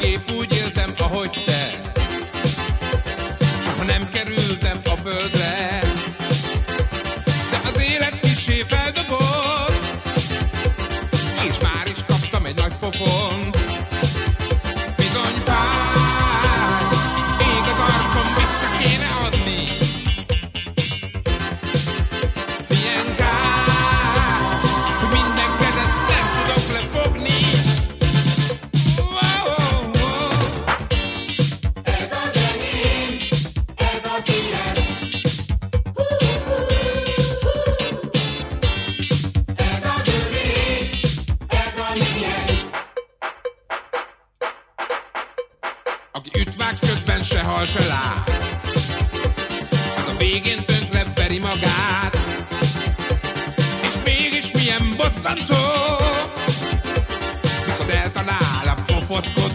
épp úgy éltem, ahogy te. Soha nem kerültem a földre, de az élet kissé feldobott, és már is kaptam egy nagy pofont. Bizony fáj, ég az arcom, vissza kéne adni. Milyen kár, hogy minden kezet nem tudok lefogni. Ez az enyém, ez a tiéd. Ez az övé, ez a miénk. Aki ütvágy közben se hal, se lát, az a végén tönkre veri magát. És mégis milyen bosszantó, mikor eltalál a pofoszkodó.